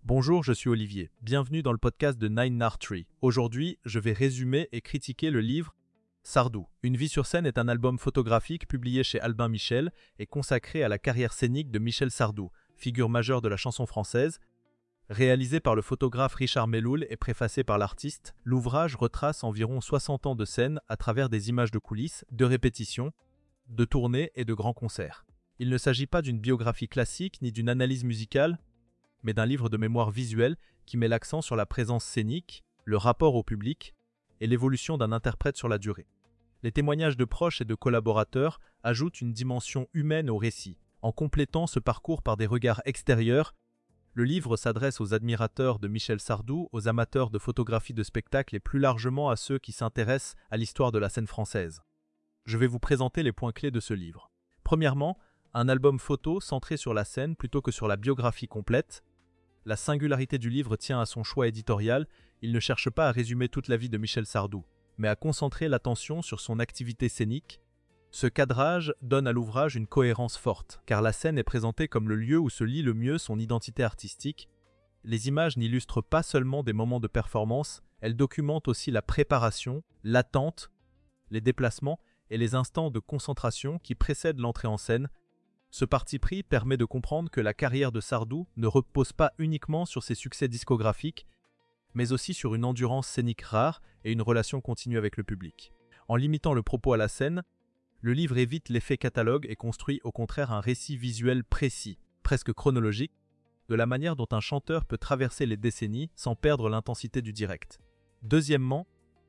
Bonjour, je suis Olivier. Bienvenue dans le podcast de Nine Art Tree. Aujourd'hui, je vais résumer et critiquer le livre Sardou. Une vie sur scène est un album photographique publié chez Albin Michel et consacré à la carrière scénique de Michel Sardou, figure majeure de la chanson française. Réalisé par le photographe Richard Melloul et préfacé par l'artiste, l'ouvrage retrace environ 60 ans de scène à travers des images de coulisses, de répétitions, de tournées et de grands concerts. Il ne s'agit pas d'une biographie classique ni d'une analyse musicale, mais d'un livre de mémoire visuelle qui met l'accent sur la présence scénique, le rapport au public et l'évolution d'un interprète sur la durée. Les témoignages de proches et de collaborateurs ajoutent une dimension humaine au récit. En complétant ce parcours par des regards extérieurs, le livre s'adresse aux admirateurs de Michel Sardou, aux amateurs de photographie de spectacle et plus largement à ceux qui s'intéressent à l'histoire de la scène française. Je vais vous présenter les points clés de ce livre. Premièrement, un album photo centré sur la scène plutôt que sur la biographie complète. La singularité du livre tient à son choix éditorial, il ne cherche pas à résumer toute la vie de Michel Sardou, mais à concentrer l'attention sur son activité scénique. Ce cadrage donne à l'ouvrage une cohérence forte, car la scène est présentée comme le lieu où se lie le mieux son identité artistique. Les images n'illustrent pas seulement des moments de performance, elles documentent aussi la préparation, l'attente, les déplacements et les instants de concentration qui précèdent l'entrée en scène. Ce parti pris permet de comprendre que la carrière de Sardou ne repose pas uniquement sur ses succès discographiques, mais aussi sur une endurance scénique rare et une relation continue avec le public. En limitant le propos à la scène, le livre évite l'effet catalogue et construit au contraire un récit visuel précis, presque chronologique, de la manière dont un chanteur peut traverser les décennies sans perdre l'intensité du direct. Deuxièmement,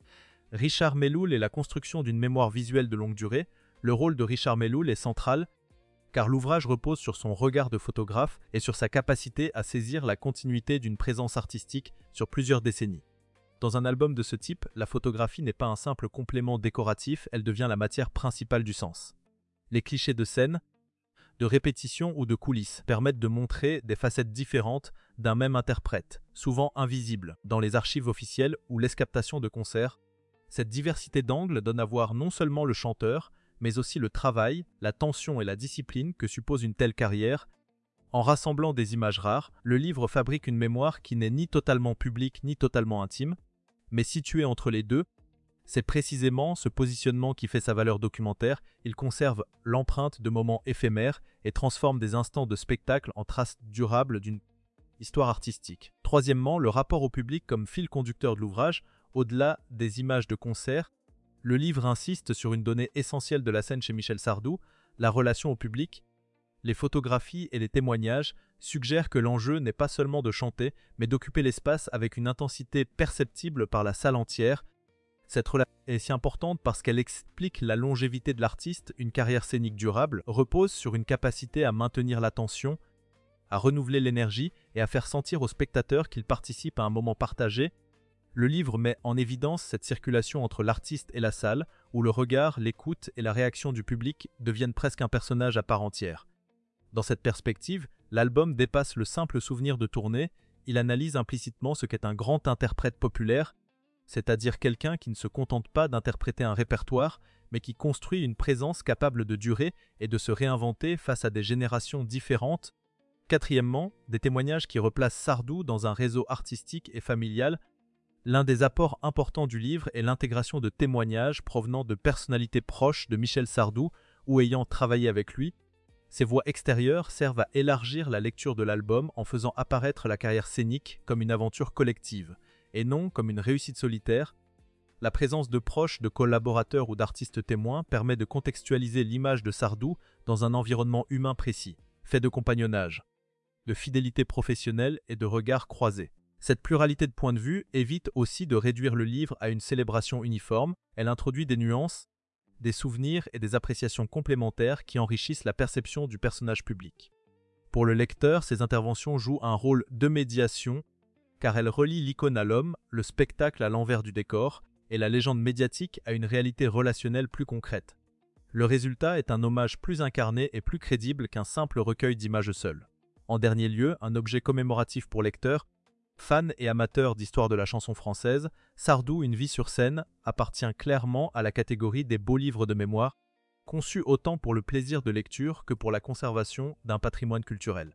Richard Melloul et la construction d'une mémoire visuelle de longue durée. Le rôle de Richard Melloul est central, car l'ouvrage repose sur son regard de photographe et sur sa capacité à saisir la continuité d'une présence artistique sur plusieurs décennies. Dans un album de ce type, la photographie n'est pas un simple complément décoratif, elle devient la matière principale du sens. Les clichés de scène, de répétition ou de coulisses permettent de montrer des facettes différentes d'un même interprète, souvent invisibles dans les archives officielles ou l'escaptation de concerts. Cette diversité d'angles donne à voir non seulement le chanteur, mais aussi le travail, la tension et la discipline que suppose une telle carrière. En rassemblant des images rares, le livre fabrique une mémoire qui n'est ni totalement publique ni totalement intime, mais située entre les deux. C'est précisément ce positionnement qui fait sa valeur documentaire. Il conserve l'empreinte de moments éphémères et transforme des instants de spectacle en traces durables d'une histoire artistique. Troisièmement, le rapport au public comme fil conducteur de l'ouvrage, au-delà des images de concert. Le livre insiste sur une donnée essentielle de la scène chez Michel Sardou, la relation au public. Les photographies et les témoignages suggèrent que l'enjeu n'est pas seulement de chanter, mais d'occuper l'espace avec une intensité perceptible par la salle entière. Cette relation est si importante parce qu'elle explique la longévité de l'artiste. Une carrière scénique durable repose sur une capacité à maintenir l'attention, à renouveler l'énergie et à faire sentir au spectateur qu'il participe à un moment partagé. Le livre met en évidence cette circulation entre l'artiste et la salle, où le regard, l'écoute et la réaction du public deviennent presque un personnage à part entière. Dans cette perspective, l'album dépasse le simple souvenir de tournée, il analyse implicitement ce qu'est un grand interprète populaire, c'est-à-dire quelqu'un qui ne se contente pas d'interpréter un répertoire, mais qui construit une présence capable de durer et de se réinventer face à des générations différentes. Quatrièmement, des témoignages qui replacent Sardou dans un réseau artistique et familial. L'un des apports importants du livre est l'intégration de témoignages provenant de personnalités proches de Michel Sardou ou ayant travaillé avec lui. Ces voix extérieures servent à élargir la lecture de l'album en faisant apparaître la carrière scénique comme une aventure collective, et non comme une réussite solitaire. La présence de proches, de collaborateurs ou d'artistes témoins permet de contextualiser l'image de Sardou dans un environnement humain précis, fait de compagnonnage, de fidélité professionnelle et de regards croisés. Cette pluralité de points de vue évite aussi de réduire le livre à une célébration uniforme, elle introduit des nuances, des souvenirs et des appréciations complémentaires qui enrichissent la perception du personnage public. Pour le lecteur, ces interventions jouent un rôle de médiation, car elles relient l'icône à l'homme, le spectacle à l'envers du décor, et la légende médiatique à une réalité relationnelle plus concrète. Le résultat est un hommage plus incarné et plus crédible qu'un simple recueil d'images seules. En dernier lieu, un objet commémoratif pour lecteurs. Fan et amateur d'histoire de la chanson française, Sardou, une vie sur scène, appartient clairement à la catégorie des beaux livres de mémoire, conçus autant pour le plaisir de lecture que pour la conservation d'un patrimoine culturel.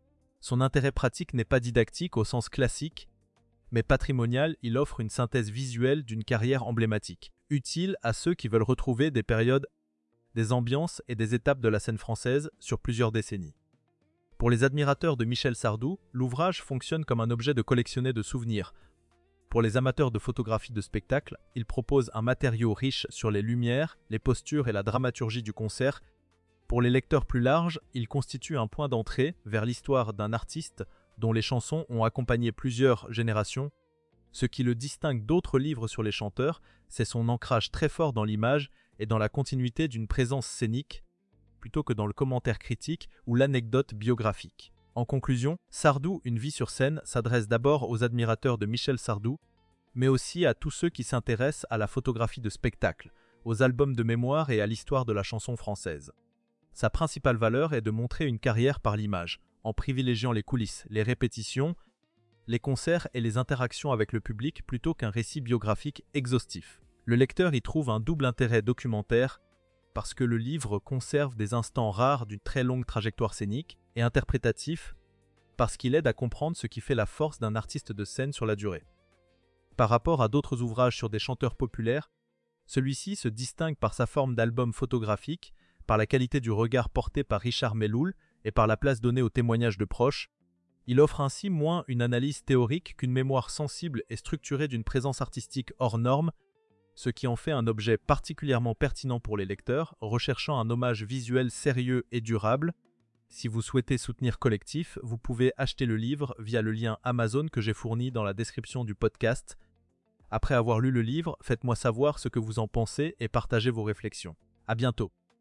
Son intérêt pratique n'est pas didactique au sens classique, mais patrimonial, il offre une synthèse visuelle d'une carrière emblématique, utile à ceux qui veulent retrouver des périodes, des ambiances et des étapes de la scène française sur plusieurs décennies. Pour les admirateurs de Michel Sardou, l'ouvrage fonctionne comme un objet de collectionner de souvenirs. Pour les amateurs de photographie de spectacle, il propose un matériau riche sur les lumières, les postures et la dramaturgie du concert. Pour les lecteurs plus larges, il constitue un point d'entrée vers l'histoire d'un artiste dont les chansons ont accompagné plusieurs générations. Ce qui le distingue d'autres livres sur les chanteurs, c'est son ancrage très fort dans l'image et dans la continuité d'une présence scénique, plutôt que dans le commentaire critique ou l'anecdote biographique. En conclusion, Sardou, une vie sur scène s'adresse d'abord aux admirateurs de Michel Sardou, mais aussi à tous ceux qui s'intéressent à la photographie de spectacle, aux albums de mémoire et à l'histoire de la chanson française. Sa principale valeur est de montrer une carrière par l'image, en privilégiant les coulisses, les répétitions, les concerts et les interactions avec le public plutôt qu'un récit biographique exhaustif. Le lecteur y trouve un double intérêt documentaire, parce que le livre conserve des instants rares d'une très longue trajectoire scénique, et interprétatif, parce qu'il aide à comprendre ce qui fait la force d'un artiste de scène sur la durée. Par rapport à d'autres ouvrages sur des chanteurs populaires, celui-ci se distingue par sa forme d'album photographique, par la qualité du regard porté par Richard Melloul et par la place donnée aux témoignages de proches. Il offre ainsi moins une analyse théorique qu'une mémoire sensible et structurée d'une présence artistique hors norme, ce qui en fait un objet particulièrement pertinent pour les lecteurs, recherchant un hommage visuel sérieux et durable. Si vous souhaitez soutenir Collectif, vous pouvez acheter le livre via le lien Amazon que j'ai fourni dans la description du podcast. Après avoir lu le livre, faites-moi savoir ce que vous en pensez et partagez vos réflexions. À bientôt.